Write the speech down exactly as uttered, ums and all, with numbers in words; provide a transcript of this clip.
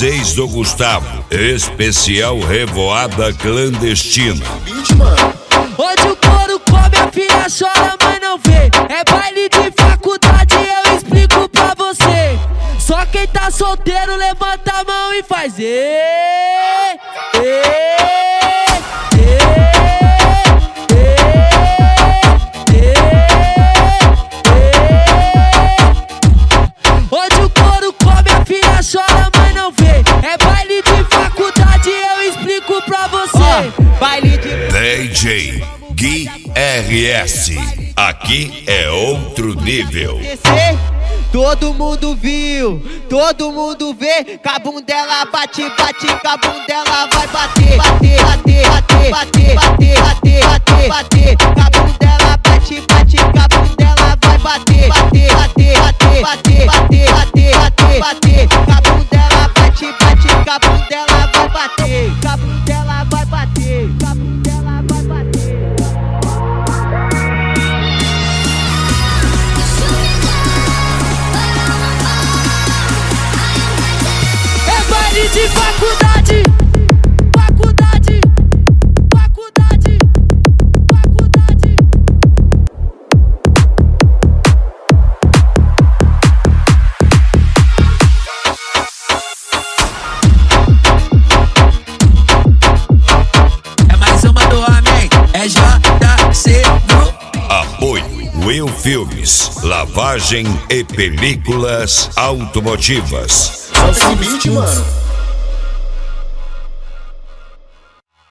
seis do Gustavo, especial Revoada Clandestina. Onde o couro come, a filha chora, mas não vê. É baile de faculdade, eu explico pra você. Só quem tá solteiro levanta a mão e faz ê, ê, ê, ê, ê, ê. Onde o couro come, a filha chora, mas não vê. É baile de faculdade, eu explico pra você. Oh, baile de D J Gui R S, aqui é outro nível. Todo mundo viu, todo mundo vê. Cabundela bate, bate, cabundela vai bater, bater, bater, bater, bater, bater, bater, bater. Cabundela bate, bate, cabundela vai bater, bater, bater, bater, bater, bater, bater, bater. Cabundela bate, bate, cabundela vai bater, cabundela vai bater, cabundela vai bater. De faculdade, faculdade, faculdade, faculdade. É mais uma do homem, é J C. Apoio Will Filmes, lavagem e películas automotivas. É o seguinte, mano.